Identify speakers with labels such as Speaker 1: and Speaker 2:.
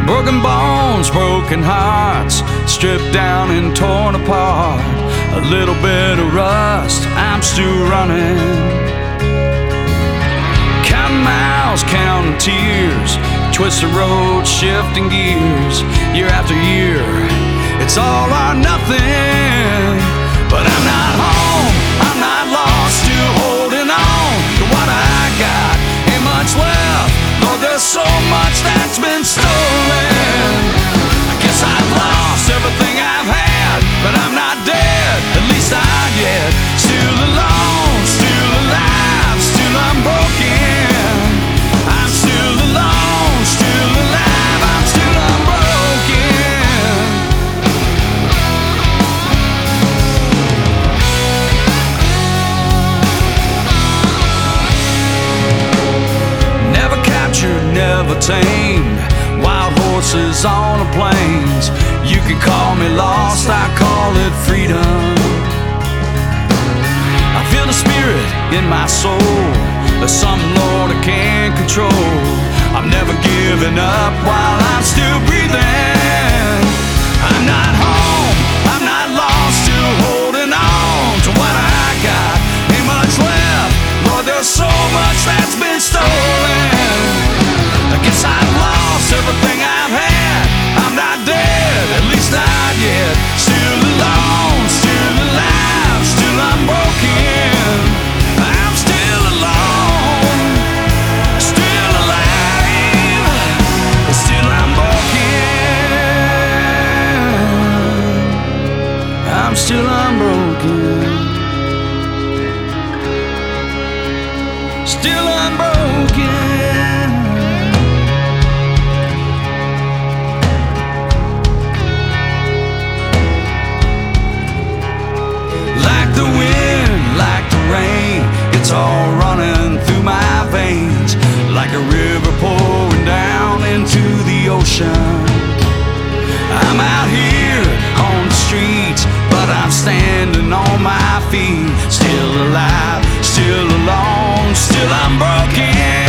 Speaker 1: Broken bones, broken hearts, stripped down and torn apart. A little bit of rust, I'm still running. Counting miles, counting tears, twisting roads, shifting gears. Year after year, it's all or nothing. But I'm not home, I'm not lost, still holding on to what I got. Ain't much left, Lord, there's so much that's been stolen. I guess I've lost everything I've had, but I'm not dead, at least not yet. Still alone, still alive, still unbroken. I'm still alone, still alive, I'm still unbroken. Never captured, never tamed, wild horses on the plains. You can call me lost, I call it freedom. I feel the spirit in my soul, there's something, Lord, I can't control. I'm never giving up while I'm still breathing. I'm not home, I'm not lost, still holding on to what I got. Ain't much left, Lord, there's so much that's been stolen. I guess I've lost everything I've had. I'm not dead, at least not yet. Still alone, still alive, still unbroken. I'm still alone, still alive, still unbroken. I'm still unbroken, still unbroken. Like the wind, like the rain, it's all running through my veins. Like a river pouring down into the ocean. I'm out here on the streets, but I'm standing on my feet. Still alive, still alone, still unbroken.